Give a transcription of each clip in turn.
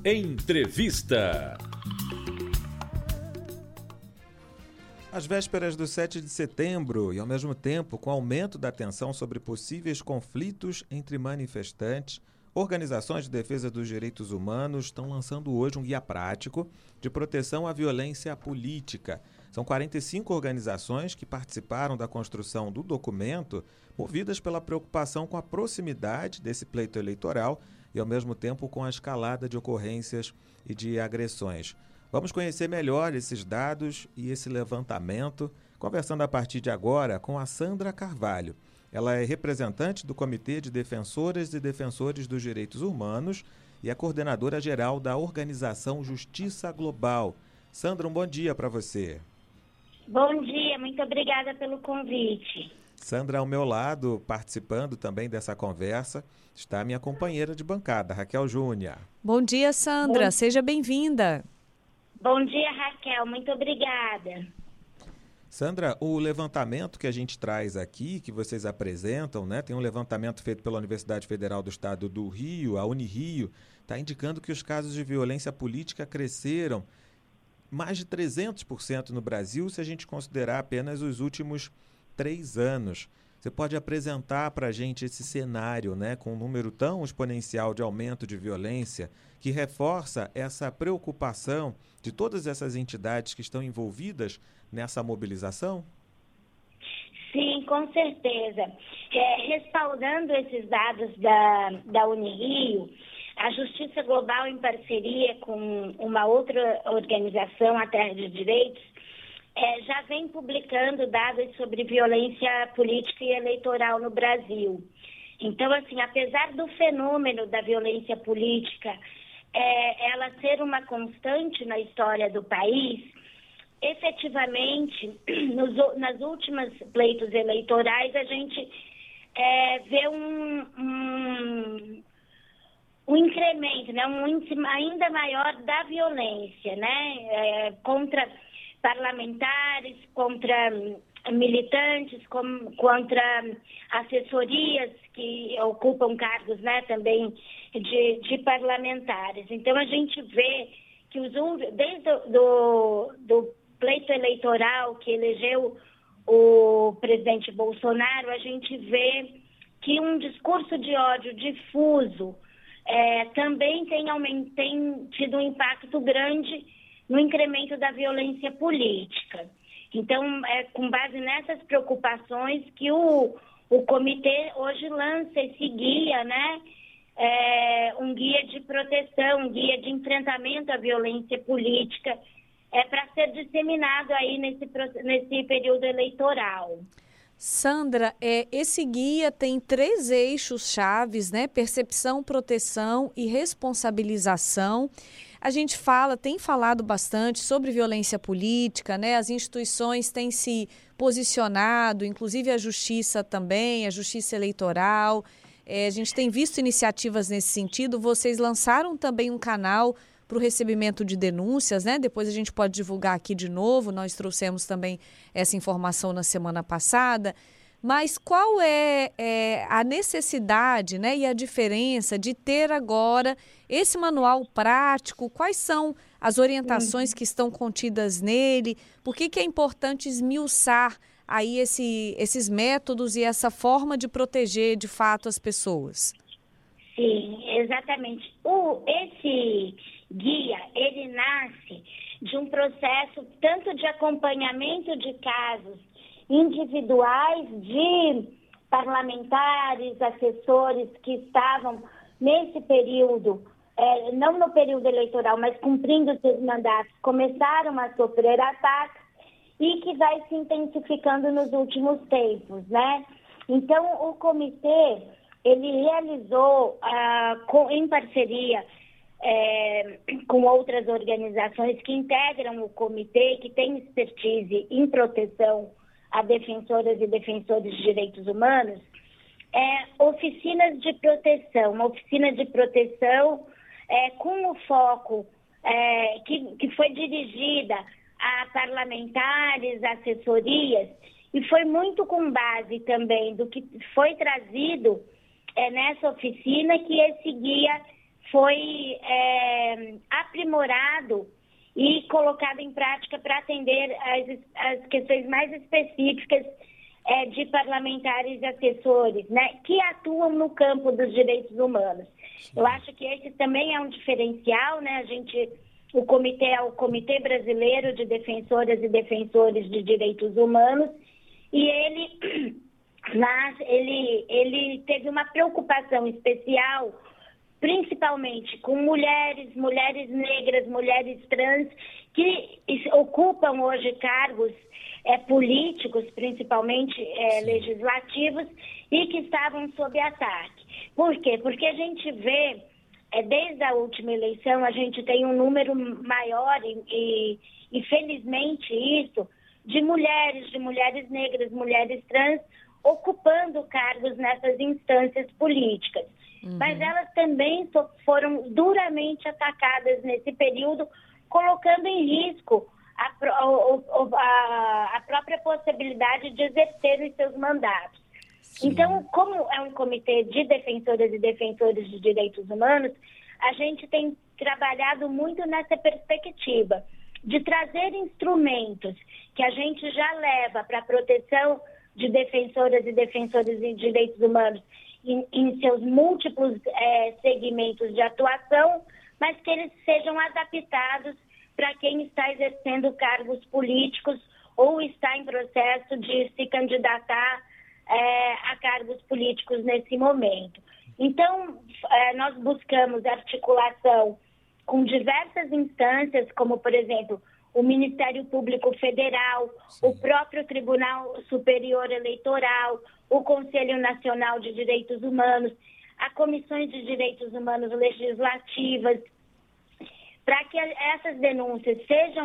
Entrevista. Às vésperas do 7 de setembro e, ao mesmo tempo, com o aumento da tensão sobre possíveis conflitos entre manifestantes, organizações de defesa dos direitos humanos estão lançando hoje um guia prático de proteção à violência política. São 45 organizações que participaram da construção do documento, movidas pela preocupação com a proximidade desse pleito eleitoral e, ao mesmo tempo, com a escalada de ocorrências e de agressões. Vamos conhecer melhor esses dados e esse levantamento, conversando a partir de agora com a Sandra Carvalho. Ela é representante do Comitê de Defensoras e Defensores dos Direitos Humanos e é coordenadora geral da organização Justiça Global. Sandra, um bom dia para você. Bom dia, muito obrigada pelo convite. Sandra, ao meu lado, participando também dessa conversa, está a minha companheira de bancada, Raquel Júnior. Bom dia, Sandra. Seja bem-vinda. Bom dia, Raquel. Muito obrigada. Sandra, o levantamento que a gente traz aqui, que vocês apresentam, né? Tem um levantamento feito pela Universidade Federal do Estado do Rio, a Unirio, está indicando que os casos de violência política cresceram mais de 300% no Brasil, se a gente considerar apenas os últimos 3 anos. Você pode apresentar para a gente esse cenário, né, com um número tão exponencial de aumento de violência, que reforça essa preocupação de todas essas entidades que estão envolvidas nessa mobilização? Sim, com certeza. Respaldando esses dados da Unirio, a Justiça Global, em parceria com uma outra organização, a Terra de Direitos, já vem publicando dados sobre violência política e eleitoral no Brasil. Então, assim, apesar do fenômeno da violência política ela ser uma constante na história do país, efetivamente, nas últimas pleitos eleitorais, a gente vê um incremento, né, um índice ainda maior da violência, né, contra parlamentares, contra militantes, contra assessorias que ocupam cargos, né, também de parlamentares. Então, a gente vê que desde do pleito eleitoral que elegeu o presidente Bolsonaro, a gente vê que um discurso de ódio difuso também tem tido um impacto grande no incremento da violência política. Então, com base nessas preocupações que o comitê hoje lança esse guia, né? Um guia de proteção, um guia de enfrentamento à violência política, para ser disseminado aí nesse período eleitoral. Sandra, esse guia tem 3 eixos chaves, né? Percepção, proteção e responsabilização. A gente tem falado bastante sobre violência política, né? As instituições têm se posicionado, inclusive a Justiça também, a Justiça Eleitoral. A gente tem visto iniciativas nesse sentido. Vocês lançaram também um canal para o recebimento de denúncias, né? Depois a gente pode divulgar aqui de novo. Nós trouxemos também essa informação na semana passada. Mas qual é a necessidade, né, e a diferença de ter agora esse manual prático? Quais são as orientações que estão contidas nele? Por que é importante esmiuçar aí esses métodos e essa forma de proteger, de fato, as pessoas? Sim, exatamente. Esse guia, ele nasce de um processo tanto de acompanhamento de casos individuais de parlamentares, assessores que estavam nesse período, não no período eleitoral, mas cumprindo seus mandatos, começaram a sofrer ataques e que vai se intensificando nos últimos tempos, né? Então, o comitê, ele realizou, em parceria com outras organizações que integram o comitê, que tem expertise em proteção a defensoras e defensores de direitos humanos, oficinas de proteção, uma oficina de proteção com o foco que foi dirigida a parlamentares, assessorias, e foi muito com base também do que foi trazido nessa oficina que esse guia foi aprimorado e colocado em prática para atender as questões mais específicas de parlamentares e assessores, né, que atuam no campo dos direitos humanos. Sim. Eu acho que esse também é um diferencial, né? O comitê é o Comitê Brasileiro de Defensoras e Defensores de Direitos Humanos, e ele teve uma preocupação especial, principalmente com mulheres negras, mulheres trans, que ocupam hoje cargos políticos, principalmente legislativos, e que estavam sob ataque. Por quê? Porque a gente vê, desde a última eleição, a gente tem um número maior, e felizmente isso, de mulheres negras, mulheres trans, ocupando cargos nessas instâncias políticas. Uhum. Mas elas também foram duramente atacadas nesse período, colocando em risco a própria possibilidade de exercer os seus mandatos. Sim. Então, como é um comitê de defensoras e defensores de direitos humanos, a gente tem trabalhado muito nessa perspectiva de trazer instrumentos que a gente já leva para a proteção de defensoras e defensores de direitos humanos em seus múltiplos segmentos de atuação, mas que eles sejam adaptados para quem está exercendo cargos políticos ou está em processo de se candidatar a cargos políticos nesse momento. Então, nós buscamos articulação com diversas instâncias, como, por exemplo, o Ministério Público Federal, sim, o próprio Tribunal Superior Eleitoral, o Conselho Nacional de Direitos Humanos, a Comissões de Direitos Humanos Legislativas, para que essas denúncias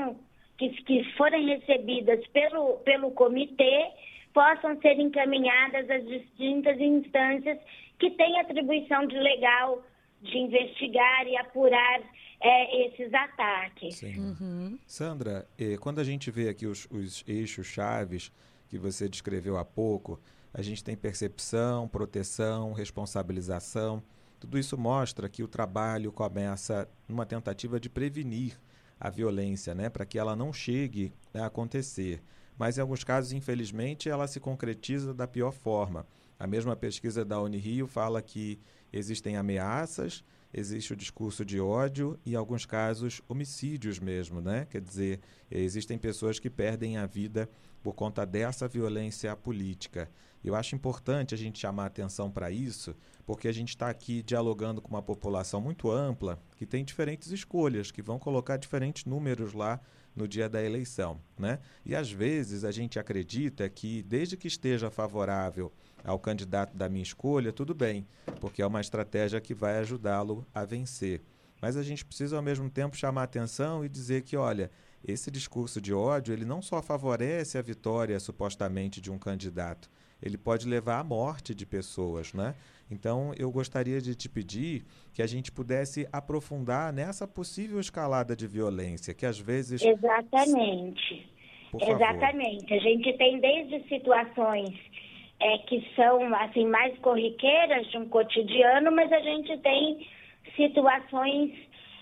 que forem recebidas pelo comitê, possam ser encaminhadas às distintas instâncias que têm atribuição legal de investigar e apurar esses ataques. Sim. Uhum. Sandra, quando a gente vê aqui os eixos chaves que você descreveu há pouco, a gente tem percepção, proteção, responsabilização. Tudo isso mostra que o trabalho começa numa tentativa de prevenir a violência, né, para que ela não chegue a acontecer. Mas, em alguns casos, infelizmente, ela se concretiza da pior forma. A mesma pesquisa da Unirio fala que existem ameaças, existe o discurso de ódio e, em alguns casos, homicídios mesmo, né? Quer dizer, existem pessoas que perdem a vida por conta dessa violência política. Eu acho importante a gente chamar atenção para isso, porque a gente está aqui dialogando com uma população muito ampla, que tem diferentes escolhas, que vão colocar diferentes números lá no dia da eleição, né? E às vezes a gente acredita que, desde que esteja favorável ao candidato da minha escolha, tudo bem, porque é uma estratégia que vai ajudá-lo a vencer. Mas a gente precisa, ao mesmo tempo, chamar atenção e dizer que, olha, esse discurso de ódio, ele não só favorece a vitória, supostamente, de um candidato, ele pode levar à morte de pessoas, né? Então, eu gostaria de te pedir que a gente pudesse aprofundar nessa possível escalada de violência, que às vezes... Exatamente. Por favor. Exatamente. A gente tem desde situações que são assim, mais corriqueiras de um cotidiano, mas a gente tem situações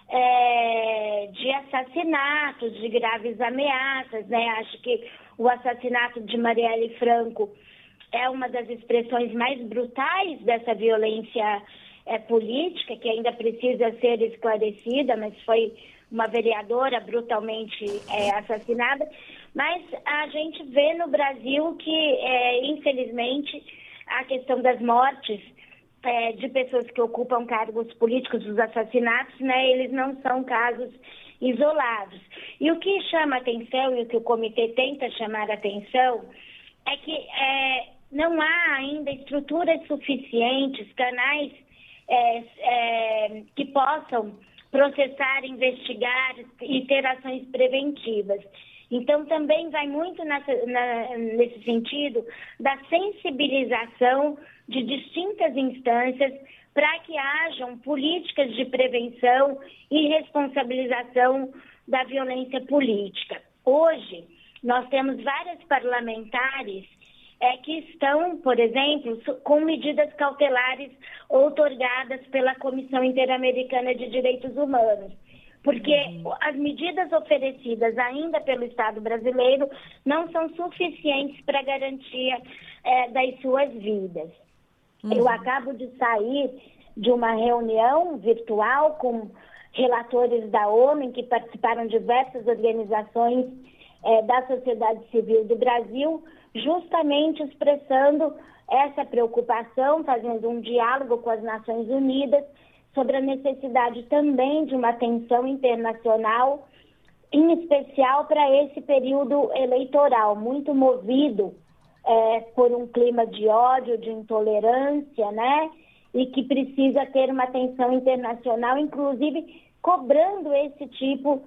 de assassinatos, de graves ameaças, né? Acho que o assassinato de Marielle Franco é uma das expressões mais brutais dessa violência política, que ainda precisa ser esclarecida, mas foi uma vereadora brutalmente assassinada. Mas a gente vê no Brasil que, infelizmente, a questão das mortes de pessoas que ocupam cargos políticos, os assassinatos, né, eles não são casos isolados. E o que chama atenção, e o que o comitê tenta chamar atenção, é que não há ainda estruturas suficientes, canais que possam processar, investigar e ter ações preventivas. Então, também vai muito nesse sentido da sensibilização de distintas instâncias para que hajam políticas de prevenção e responsabilização da violência política. Hoje, nós temos várias parlamentares que estão, por exemplo, com medidas cautelares outorgadas pela Comissão Interamericana de Direitos Humanos. Porque as medidas oferecidas ainda pelo Estado brasileiro não são suficientes para a garantia das suas vidas. Eu acabo de sair de uma reunião virtual com relatores da ONU, que participaram diversas organizações da sociedade civil do Brasil, justamente expressando essa preocupação, fazendo um diálogo com as Nações Unidas sobre a necessidade também de uma atenção internacional, em especial para esse período eleitoral, muito movido por um clima de ódio, de intolerância, né? E que precisa ter uma atenção internacional, inclusive cobrando esse tipo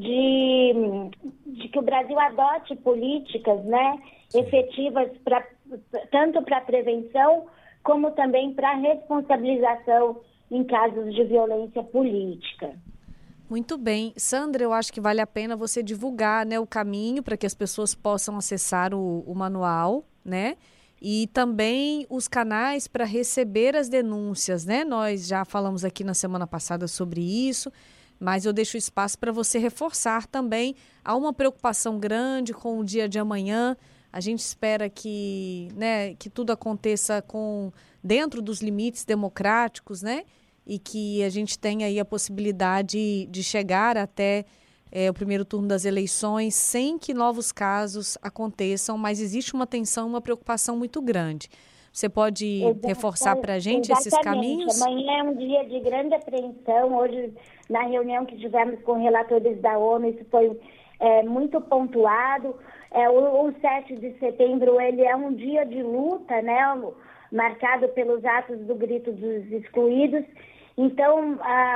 de que o Brasil adote políticas, né, efetivas tanto para a prevenção como também para a responsabilização em casos de violência política. Muito bem. Sandra, eu acho que vale a pena você divulgar, né, o caminho para que as pessoas possam acessar o manual, né? E também os canais para receber as denúncias, né? Nós já falamos aqui na semana passada sobre isso, mas eu deixo espaço para você reforçar também. Há uma preocupação grande com o dia de amanhã. A gente espera que, né, que tudo aconteça dentro dos limites democráticos, né? E que a gente tenha aí a possibilidade de chegar até o primeiro turno das eleições sem que novos casos aconteçam, mas existe uma tensão, uma preocupação muito grande. Você pode reforçar para a gente esses caminhos? Amanhã é um dia de grande apreensão. Hoje, na reunião que tivemos com relatores da ONU, isso foi muito pontuado. O 7 de setembro ele é um dia de luta, né, marcado pelos atos do Grito dos Excluídos. Então,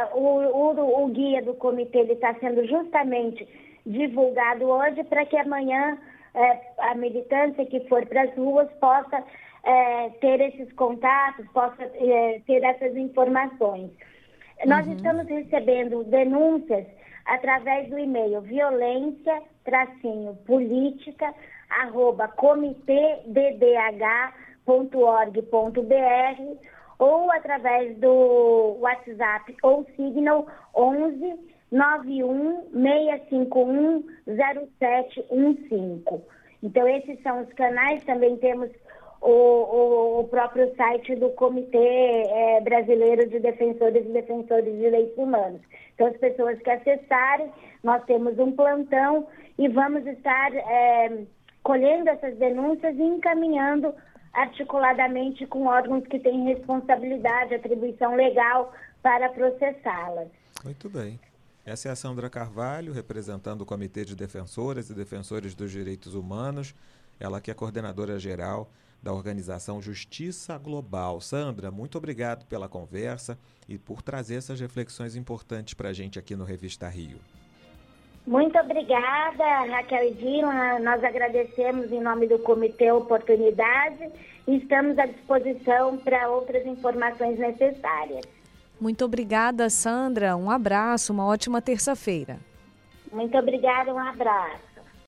o guia do comitê está sendo justamente divulgado hoje para que amanhã a militância que for para as ruas possa ter esses contatos, possa ter essas informações. Nós estamos recebendo denúncias através do e-mail violência-política@comitêddh.org.br ou através do WhatsApp ou Signal 11 91 651 0715. Então, esses são os canais. Também temos o próprio site do Comitê Brasileiro de Defensores e Defensores de Direitos Humanos. Então, as pessoas que acessarem, nós temos um plantão e vamos estar colhendo essas denúncias e encaminhando articuladamente com órgãos que têm responsabilidade, atribuição legal para processá-las. Muito bem. Essa é a Sandra Carvalho, representando o Comitê de Defensoras e Defensores dos Direitos Humanos, ela que é coordenadora geral da organização Justiça Global. Sandra, muito obrigado pela conversa e por trazer essas reflexões importantes para a gente aqui no Revista Rio. Muito obrigada, Raquel e Dila. Nós agradecemos em nome do comitê a oportunidade e estamos à disposição para outras informações necessárias. Muito obrigada, Sandra. Um abraço, uma ótima terça-feira. Muito obrigada, um abraço.